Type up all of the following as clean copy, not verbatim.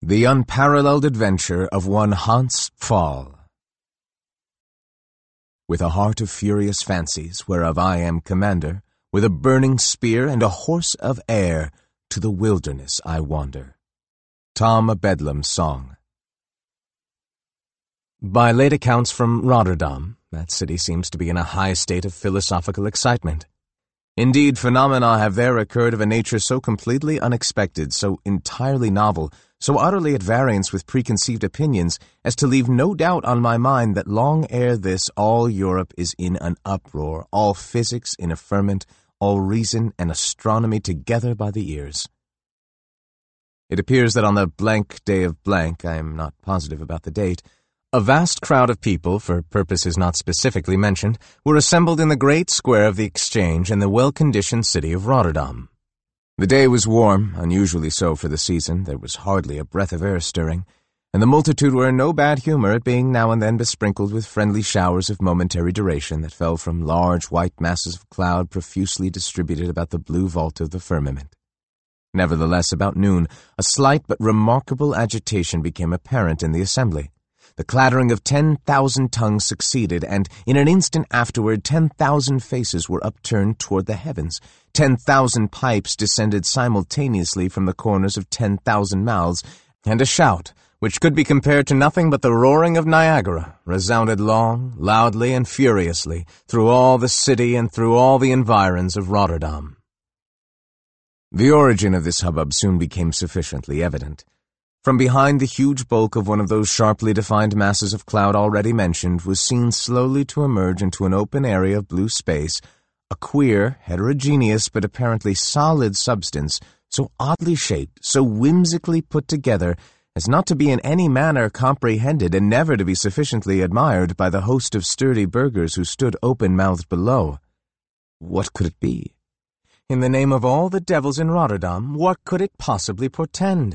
The Unparalleled Adventure of One Hans Pfaall. With a heart of furious fancies, whereof I am commander, with a burning spear and a horse of air, to the wilderness I wander. Tom a Bedlam's Song. By late accounts from Rotterdam, that city seems to be in a high state of philosophical excitement. Indeed, phenomena have there occurred of a nature so completely unexpected, so entirely novel, so utterly at variance with preconceived opinions, as to leave no doubt on my mind that long ere this all Europe is in an uproar, all physics in a ferment, all reason and astronomy together by the ears. It appears that on the blank day of blank, I am not positive about the date, a vast crowd of people, for purposes not specifically mentioned, were assembled in the great square of the Exchange in the well-conditioned city of Rotterdam. The day was warm, unusually so for the season. There was hardly a breath of air stirring, and the multitude were in no bad humor at being now and then besprinkled with friendly showers of momentary duration that fell from large white masses of cloud profusely distributed about the blue vault of the firmament. Nevertheless, about noon, a slight but remarkable agitation became apparent in the assembly. The clattering of 10,000 tongues succeeded, and in an instant afterward 10,000 faces were upturned toward the heavens. 10,000 pipes descended simultaneously from the corners of 10,000 mouths, and a shout, which could be compared to nothing but the roaring of Niagara, resounded long, loudly, and furiously through all the city and through all the environs of Rotterdam. The origin of this hubbub soon became sufficiently evident. From behind the huge bulk of one of those sharply defined masses of cloud already mentioned was seen slowly to emerge into an open area of blue space a queer, heterogeneous, but apparently solid substance, so oddly shaped, so whimsically put together, as not to be in any manner comprehended and never to be sufficiently admired by the host of sturdy burghers who stood open-mouthed below. What could it be? In the name of all the devils in Rotterdam, what could it possibly portend?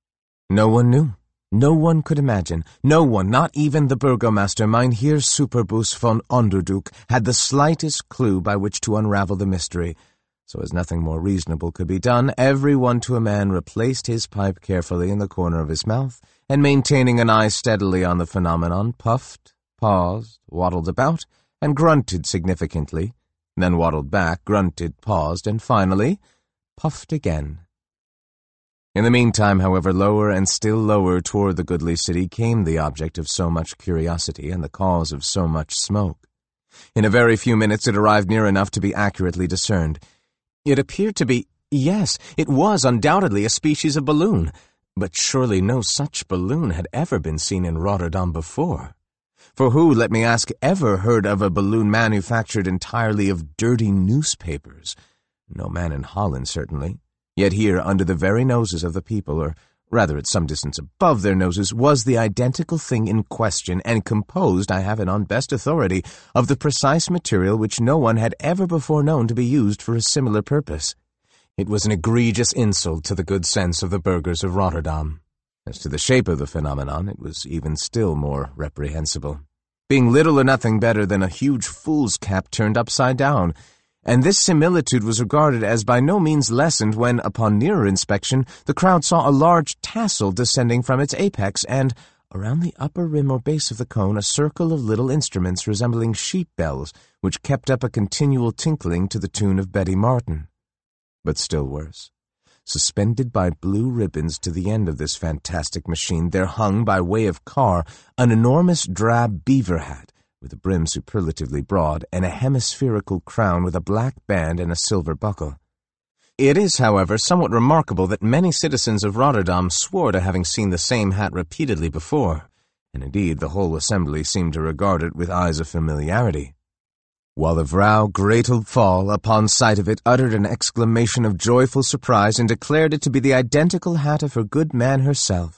No one knew. No one could imagine. No one, not even the burgomaster, Mynheer Superbus von Onderduk, had the slightest clue by which to unravel the mystery. So as nothing more reasonable could be done, every one to a man replaced his pipe carefully in the corner of his mouth, and maintaining an eye steadily on the phenomenon, puffed, paused, waddled about, and grunted significantly, then waddled back, grunted, paused, and finally puffed again. In the meantime, however, lower and still lower toward the goodly city came the object of so much curiosity and the cause of so much smoke. In a very few minutes it arrived near enough to be accurately discerned. It appeared to be, yes, it was undoubtedly a species of balloon, but surely no such balloon had ever been seen in Rotterdam before. For who, let me ask, ever heard of a balloon manufactured entirely of dirty newspapers? No man in Holland, certainly. Yet here, under the very noses of the people, or rather at some distance above their noses, was the identical thing in question, and composed, I have it on best authority, of the precise material which no one had ever before known to be used for a similar purpose. It was an egregious insult to the good sense of the burghers of Rotterdam. As to the shape of the phenomenon, it was even still more reprehensible, being little or nothing better than a huge fool's cap turned upside down, and this similitude was regarded as by no means lessened when, upon nearer inspection, the crowd saw a large tassel descending from its apex, and, around the upper rim or base of the cone, a circle of little instruments resembling sheep bells, which kept up a continual tinkling to the tune of Betty Martin. But still worse. Suspended by blue ribbons to the end of this fantastic machine, there hung, by way of car, an enormous drab beaver hat, with a brim superlatively broad, and a hemispherical crown with a black band and a silver buckle. It is, however, somewhat remarkable that many citizens of Rotterdam swore to having seen the same hat repeatedly before, and indeed the whole assembly seemed to regard it with eyes of familiarity, while the Vrouw Gretel Pfaall, upon sight of it, uttered an exclamation of joyful surprise and declared it to be the identical hat of her good man herself.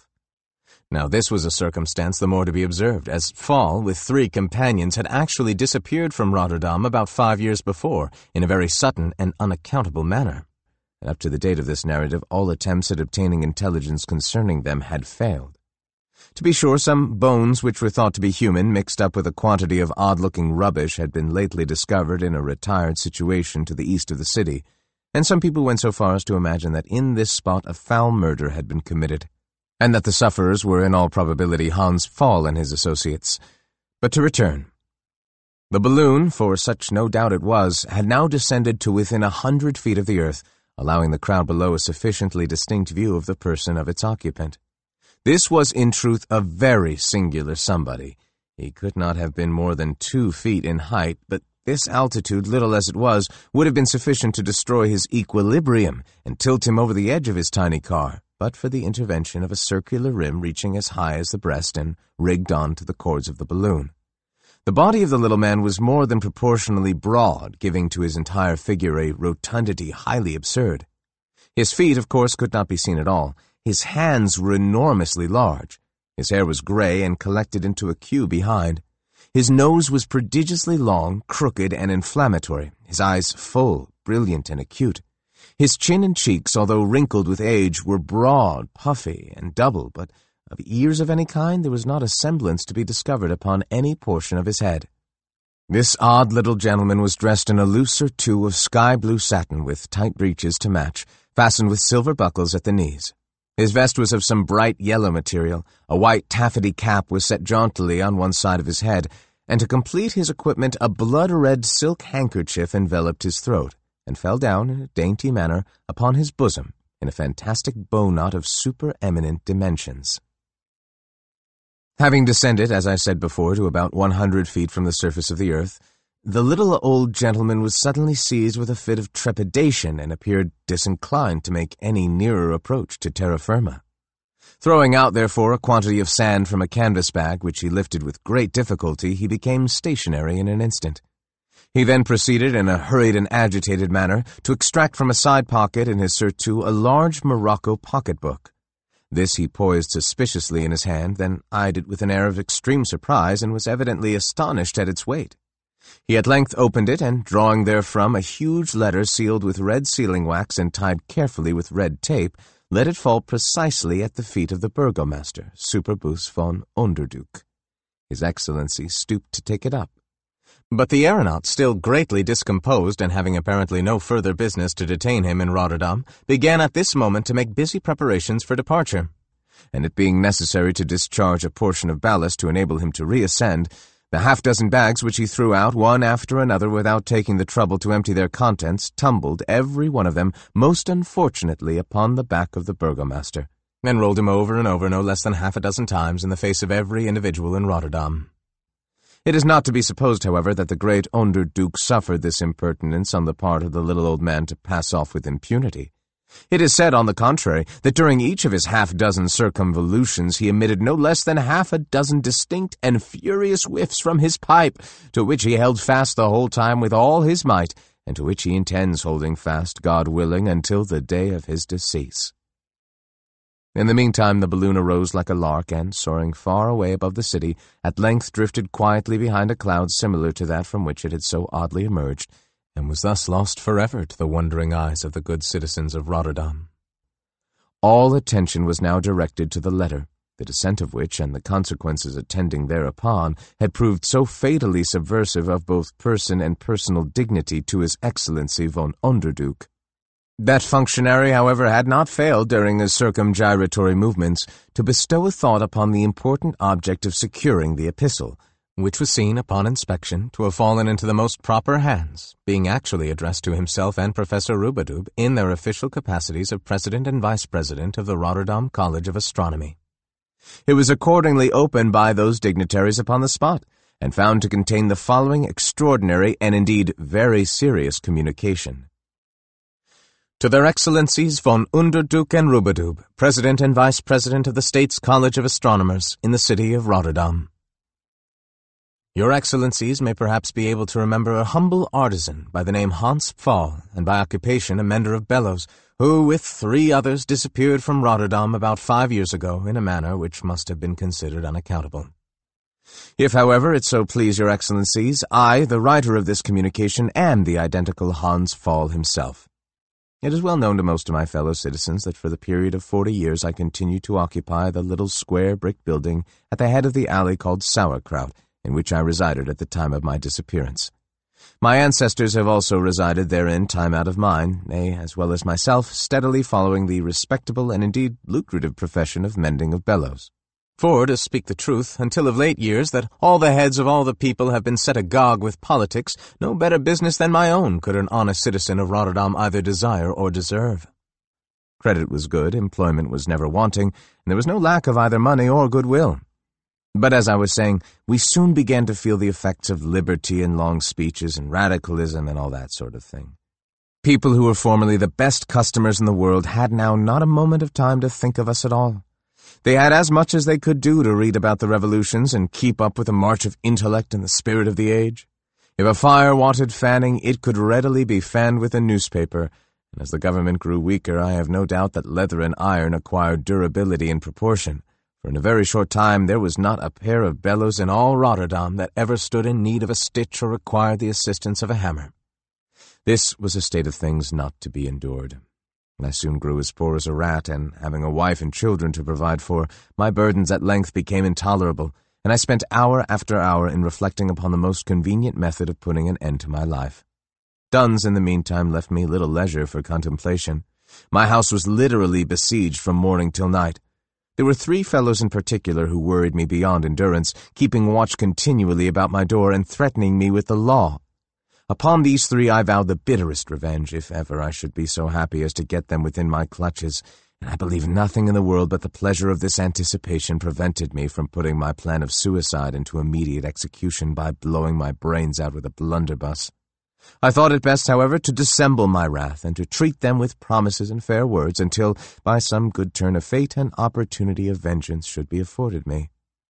Now this was a circumstance the more to be observed, as Pfaall, with 3 companions, had actually disappeared from Rotterdam about 5 years before, in a very sudden and unaccountable manner. And up to the date of this narrative, all attempts at obtaining intelligence concerning them had failed. To be sure, some bones which were thought to be human, mixed up with a quantity of odd-looking rubbish, had been lately discovered in a retired situation to the east of the city, and some people went so far as to imagine that in this spot a foul murder had been committed. and that the sufferers were in all probability Hans Pfaall and his associates. But to return. The balloon, for such no doubt it was, had now descended to within 100 feet of the earth, allowing the crowd below a sufficiently distinct view of the person of its occupant. This was in truth a very singular somebody. He could not have been more than 2 feet in height, but this altitude, little as it was, would have been sufficient to destroy his equilibrium and tilt him over the edge of his tiny car, but for the intervention of a circular rim reaching as high as the breast and rigged on to the cords of the balloon. The body of the little man was more than proportionally broad, giving to his entire figure a rotundity highly absurd. His feet, of course, could not be seen at all. His hands were enormously large. His hair was gray and collected into a queue behind. His nose was prodigiously long, crooked, and inflammatory, his eyes full, brilliant, and acute. His chin and cheeks, although wrinkled with age, were broad, puffy, and double, but of ears of any kind there was not a semblance to be discovered upon any portion of his head. This odd little gentleman was dressed in a loose surtout of sky-blue satin with tight breeches to match, fastened with silver buckles at the knees. His vest was of some bright yellow material, a white taffety cap was set jauntily on one side of his head, and to complete his equipment a blood-red silk handkerchief enveloped his throat, and fell down in a dainty manner upon his bosom in a fantastic bow-knot of supereminent dimensions. Having descended, as I said before, to about 100 feet from the surface of the earth, the little old gentleman was suddenly seized with a fit of trepidation and appeared disinclined to make any nearer approach to terra firma. Throwing out, therefore, a quantity of sand from a canvas bag, which he lifted with great difficulty, he became stationary in an instant. He then proceeded, in a hurried and agitated manner, to extract from a side pocket in his surtout a large morocco pocket-book. This he poised suspiciously in his hand, then eyed it with an air of extreme surprise, and was evidently astonished at its weight. He at length opened it, and drawing therefrom a huge letter sealed with red sealing-wax and tied carefully with red tape, let it fall precisely at the feet of the burgomaster, Superbus von Underduk. His Excellency stooped to take it up. But the aeronaut, still greatly discomposed and having apparently no further business to detain him in Rotterdam, began at this moment to make busy preparations for departure. And it being necessary to discharge a portion of ballast to enable him to reascend, the half-dozen bags which he threw out one after another without taking the trouble to empty their contents tumbled, every one of them, most unfortunately upon the back of the burgomaster, and rolled him over and over no less than half a dozen times in the face of every individual in Rotterdam. It is not to be supposed, however, that the great Onderduke suffered this impertinence on the part of the little old man to pass off with impunity. It is said, on the contrary, that during each of his half-dozen circumvolutions he emitted no less than half a dozen distinct and furious whiffs from his pipe, to which he held fast the whole time with all his might, and to which he intends holding fast, God willing, until the day of his decease. In the meantime the balloon arose like a lark, and, soaring far away above the city, at length drifted quietly behind a cloud similar to that from which it had so oddly emerged, and was thus lost forever to the wondering eyes of the good citizens of Rotterdam. All attention was now directed to the letter, the descent of which, and the consequences attending thereupon, had proved so fatally subversive of both person and personal dignity to His Excellency von Onderduke. That functionary, however, had not failed during his circumgyratory movements to bestow a thought upon the important object of securing the epistle, which was seen, upon inspection, to have fallen into the most proper hands, being actually addressed to himself and Professor Rubadub in their official capacities of President and Vice-President of the Rotterdam College of Astronomy. It was accordingly opened by those dignitaries upon the spot, and found to contain the following extraordinary and indeed very serious communication. To their Excellencies von Underduk and Rubadub, President and Vice-President of the States College of Astronomers in the city of Rotterdam. Your Excellencies may perhaps be able to remember a humble artisan by the name Hans Pfaall, and by occupation a mender of bellows, who with 3 others disappeared from Rotterdam about 5 years ago in a manner which must have been considered unaccountable. If, however, it so please your Excellencies, I, the writer of this communication, am the identical Hans Pfaall himself. It is well known to most of my fellow citizens that for the period of 40 years I continued to occupy the little square brick building at the head of the alley called Sauerkraut, in which I resided at the time of my disappearance. My ancestors have also resided therein time out of mind, they, as well as myself, steadily following the respectable and indeed lucrative profession of mending of bellows. For, to speak the truth, until of late years that all the heads of all the people have been set agog with politics, no better business than my own could an honest citizen of Rotterdam either desire or deserve. Credit was good, employment was never wanting, and there was no lack of either money or goodwill. But as I was saying, we soon began to feel the effects of liberty and long speeches and radicalism and all that sort of thing. People who were formerly the best customers in the world had now not a moment of time to think of us at all. They had as much as they could do to read about the revolutions and keep up with the march of intellect and the spirit of the age. If a fire wanted fanning, it could readily be fanned with a newspaper, and as the government grew weaker, I have no doubt that leather and iron acquired durability in proportion. For in a very short time there was not a pair of bellows in all Rotterdam that ever stood in need of a stitch or required the assistance of a hammer. This was a state of things not to be endured. I soon grew as poor as a rat, and, having a wife and children to provide for, my burdens at length became intolerable, and I spent hour after hour in reflecting upon the most convenient method of putting an end to my life. Duns, in the meantime, left me little leisure for contemplation. My house was literally besieged from morning till night. There were 3 fellows in particular who worried me beyond endurance, keeping watch continually about my door and threatening me with the law. Upon these 3 I vowed the bitterest revenge, if ever I should be so happy as to get them within my clutches, and I believe nothing in the world but the pleasure of this anticipation prevented me from putting my plan of suicide into immediate execution by blowing my brains out with a blunderbuss. I thought it best, however, to dissemble my wrath and to treat them with promises and fair words until, by some good turn of fate, an opportunity of vengeance should be afforded me.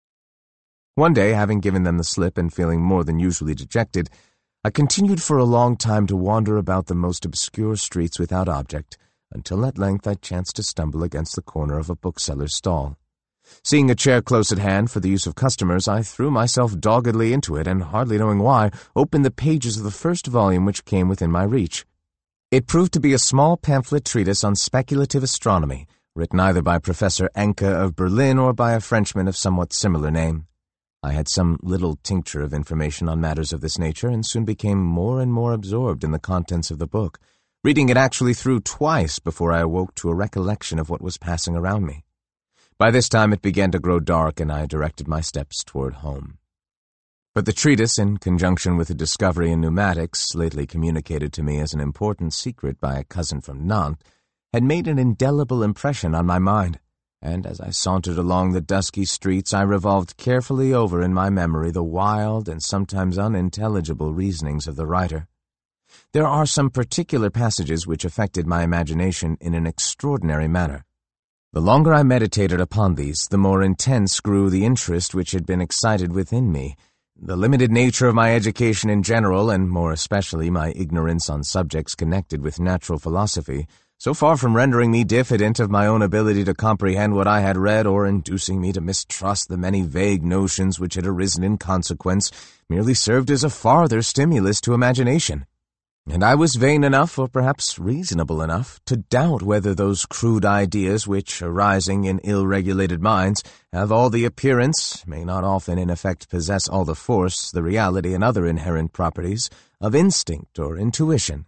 One day, having given them the slip and feeling more than usually dejected, I continued for a long time to wander about the most obscure streets without object, until at length I chanced to stumble against the corner of a bookseller's stall. Seeing a chair close at hand for the use of customers, I threw myself doggedly into it, and, hardly knowing why, opened the pages of the first volume which came within my reach. It proved to be a small pamphlet treatise on speculative astronomy, written either by Professor Encke of Berlin or by a Frenchman of somewhat similar name. I had some little tincture of information on matters of this nature, and soon became more and more absorbed in the contents of the book, reading it actually through twice before I awoke to a recollection of what was passing around me. By this time it began to grow dark, and I directed my steps toward home. But the treatise, in conjunction with a discovery in pneumatics, lately communicated to me as an important secret by a cousin from Nantes, had made an indelible impression on my mind, and as I sauntered along the dusky streets I revolved carefully over in my memory the wild and sometimes unintelligible reasonings of the writer. There are some particular passages which affected my imagination in an extraordinary manner. The longer I meditated upon these, the more intense grew the interest which had been excited within me. The limited nature of my education in general, and more especially my ignorance on subjects connected with natural philosophy, so far from rendering me diffident of my own ability to comprehend what I had read or inducing me to mistrust the many vague notions which had arisen in consequence, merely served as a farther stimulus to imagination. And I was vain enough, or perhaps reasonable enough, to doubt whether those crude ideas which, arising in ill-regulated minds, have all the appearance, may not often in effect possess all the force, the reality, and other inherent properties, of instinct or intuition.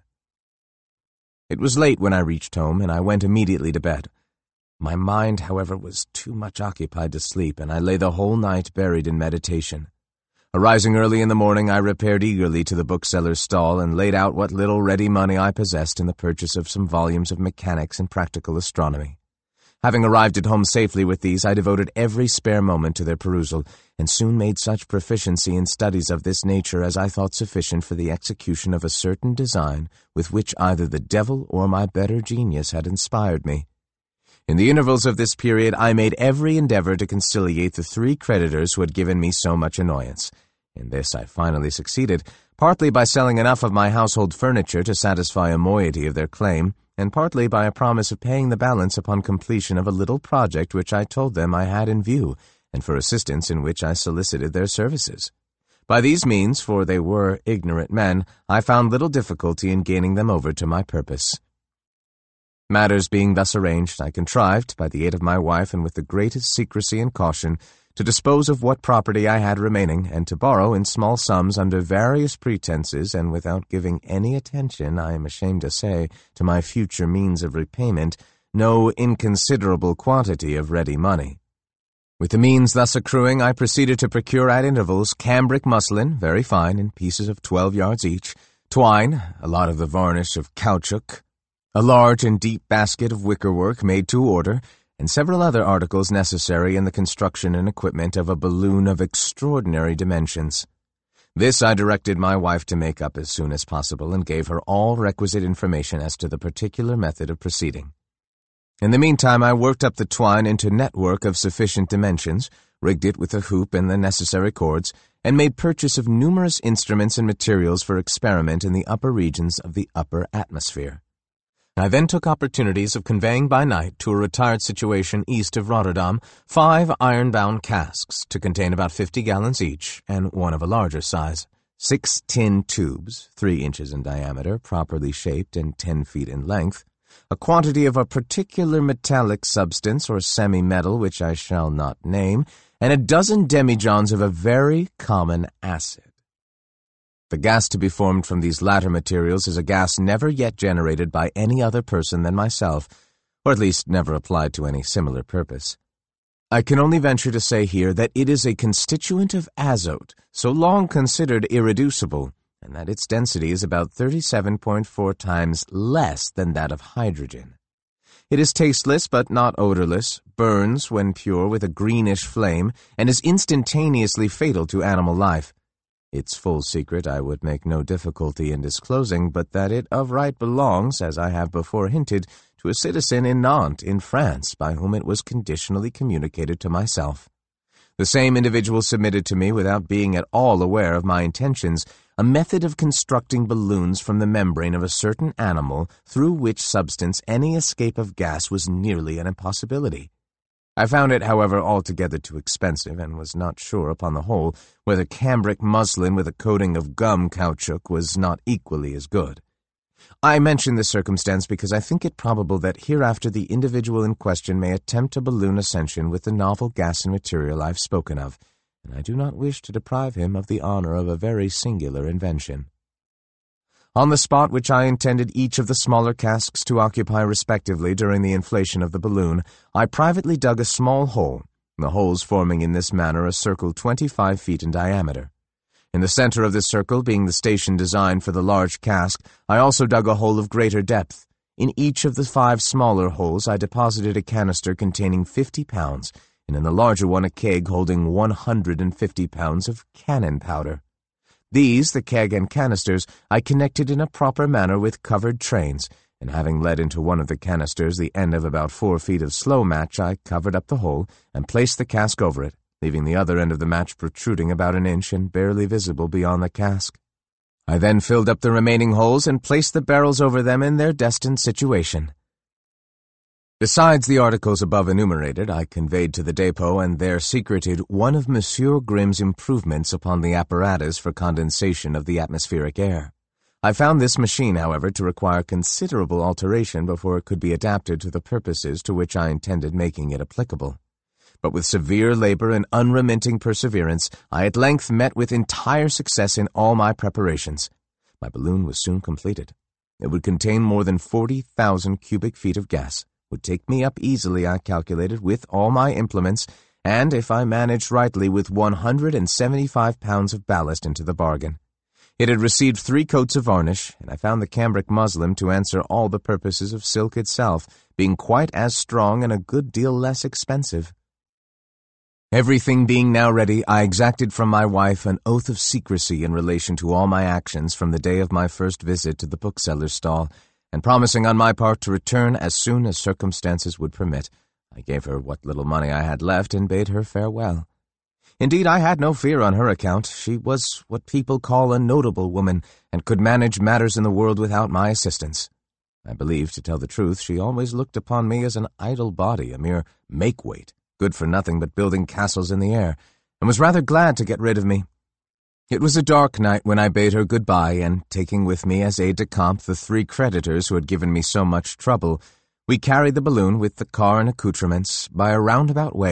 It was late when I reached home, and I went immediately to bed. My mind, however, was too much occupied to sleep, and I lay the whole night buried in meditation. Arising early in the morning, I repaired eagerly to the bookseller's stall and laid out what little ready money I possessed in the purchase of some volumes of mechanics and practical astronomy. Having arrived at home safely with these, I devoted every spare moment to their perusal, and soon made such proficiency in studies of this nature as I thought sufficient for the execution of a certain design with which either the devil or my better genius had inspired me. In the intervals of this period, I made every endeavor to conciliate the 3 creditors who had given me so much annoyance. In this I finally succeeded, partly by selling enough of my household furniture to satisfy a moiety of their claim, and partly by a promise of paying the balance upon completion of a little project which I told them I had in view, and for assistance in which I solicited their services. By these means, for they were ignorant men, I found little difficulty in gaining them over to my purpose. Matters being thus arranged, I contrived, by the aid of my wife and with the greatest secrecy and caution, to dispose of what property I had remaining, and to borrow in small sums under various pretenses and without giving any attention, I am ashamed to say, to my future means of repayment, no inconsiderable quantity of ready money. With the means thus accruing, I proceeded to procure at intervals cambric muslin, very fine, in pieces of 12 yards each, twine, a lot of the varnish of caoutchouc, a large and deep basket of wickerwork made to order, and several other articles necessary in the construction and equipment of a balloon of extraordinary dimensions. This I directed my wife to make up as soon as possible, and gave her all requisite information as to the particular method of proceeding. In the meantime, I worked up the twine into network of sufficient dimensions, rigged it with a hoop and the necessary cords, and made purchase of numerous instruments and materials for experiment in the upper regions of the upper atmosphere. I then took opportunities of conveying by night to a retired situation east of Rotterdam 5 iron-bound casks to contain about 50 gallons each, and one of a larger size, 6 tin tubes, 3 inches in diameter, properly shaped and 10 feet in length, a quantity of a particular metallic substance or semi-metal which I shall not name, and a dozen demijohns of a very common acid. The gas to be formed from these latter materials is a gas never yet generated by any other person than myself, or at least never applied to any similar purpose. I can only venture to say here that it is a constituent of azote, so long considered irreducible, and that its density is about 37.4 times less than that of hydrogen. It is tasteless but not odorless, burns when pure with a greenish flame, and is instantaneously fatal to animal life. Its full secret I would make no difficulty in disclosing, but that it of right belongs, as I have before hinted, to a citizen in Nantes, in France, by whom it was conditionally communicated to myself. The same individual submitted to me, without being at all aware of my intentions, a method of constructing balloons from the membrane of a certain animal, through which substance any escape of gas was nearly an impossibility. I found it, however, altogether too expensive, and was not sure, upon the whole, whether cambric muslin with a coating of gum caoutchouc was not equally as good. I mention this circumstance because I think it probable that hereafter the individual in question may attempt a balloon ascension with the novel gas and material I have spoken of, and I do not wish to deprive him of the honor of a very singular invention. On the spot which I intended each of the smaller casks to occupy respectively during the inflation of the balloon, I privately dug a small hole, the holes forming in this manner a circle 25 feet in diameter. In the center of this circle, being the station designed for the large cask, I also dug a hole of greater depth. In each of the 5 smaller holes I deposited a canister containing 50 pounds, and in the larger one a keg holding 150 pounds of cannon powder. These, the keg and canisters, I connected in a proper manner with covered trains, and having let into one of the canisters the end of about 4 feet of slow match, I covered up the hole and placed the cask over it, leaving the other end of the match protruding about an inch and barely visible beyond the cask. I then filled up the remaining holes and placed the barrels over them in their destined situation. Besides the articles above enumerated, I conveyed to the depot and there secreted one of Monsieur Grimm's improvements upon the apparatus for condensation of the atmospheric air. I found this machine, however, to require considerable alteration before it could be adapted to the purposes to which I intended making it applicable. But with severe labor and unremitting perseverance, I at length met with entire success in all my preparations. My balloon was soon completed. It would contain more than 40,000 cubic feet of gas, would take me up easily, I calculated, with all my implements, and, if I managed rightly, with 175 pounds of ballast into the bargain. It had received 3 coats of varnish, and I found the cambric muslin to answer all the purposes of silk itself, being quite as strong and a good deal less expensive. Everything being now ready, I exacted from my wife an oath of secrecy in relation to all my actions from the day of my first visit to the bookseller's stall, and promising on my part to return as soon as circumstances would permit, I gave her what little money I had left and bade her farewell. Indeed, I had no fear on her account. She was what people call a notable woman, and could manage matters in the world without my assistance. I believe, to tell the truth, she always looked upon me as an idle body, a mere make-weight, good for nothing but building castles in the air, and was rather glad to get rid of me. It was a dark night when I bade her good-bye, and, taking with me as aide-de-camp the 3 creditors who had given me so much trouble, we carried the balloon with the car and accoutrements by a roundabout way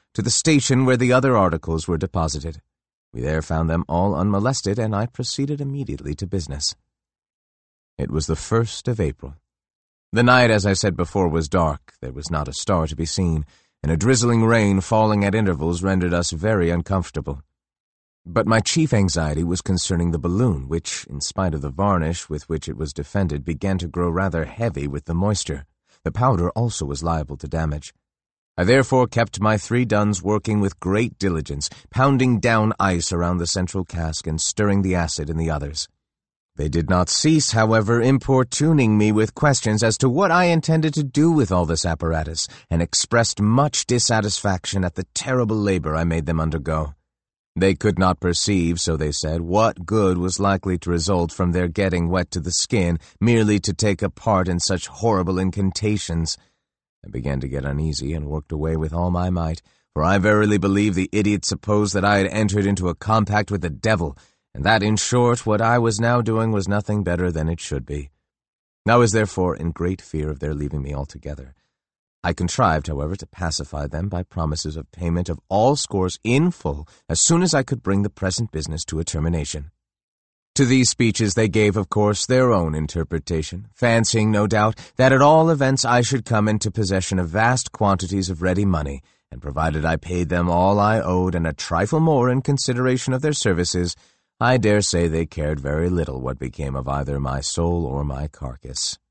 to the station where the other articles were deposited. We there found them all unmolested, and I proceeded immediately to business. It was the 1st of April. The night, as I said before, was dark. There was not a star to be seen, and a drizzling rain falling at intervals rendered us very uncomfortable. But my chief anxiety was concerning the balloon, which, in spite of the varnish with which it was defended, began to grow rather heavy with the moisture. The powder also was liable to damage. I therefore kept my 3 duns working with great diligence, pounding down ice around the central cask and stirring the acid in the others. They did not cease, however, importuning me with questions as to what I intended to do with all this apparatus, and expressed much dissatisfaction at the terrible labor I made them undergo. They could not perceive, so they said, what good was likely to result from their getting wet to the skin merely to take a part in such horrible incantations. I began to get uneasy and worked away with all my might, for I verily believe the idiot supposed that I had entered into a compact with the devil, and that, in short, what I was now doing was nothing better than it should be. I was therefore in great fear of their leaving me altogether. I contrived, however, to pacify them by promises of payment of all scores in full as soon as I could bring the present business to a termination. To these speeches they gave, of course, their own interpretation, fancying, no doubt, that at all events I should come into possession of vast quantities of ready money, and provided I paid them all I owed and a trifle more in consideration of their services, I dare say they cared very little what became of either my soul or my carcass.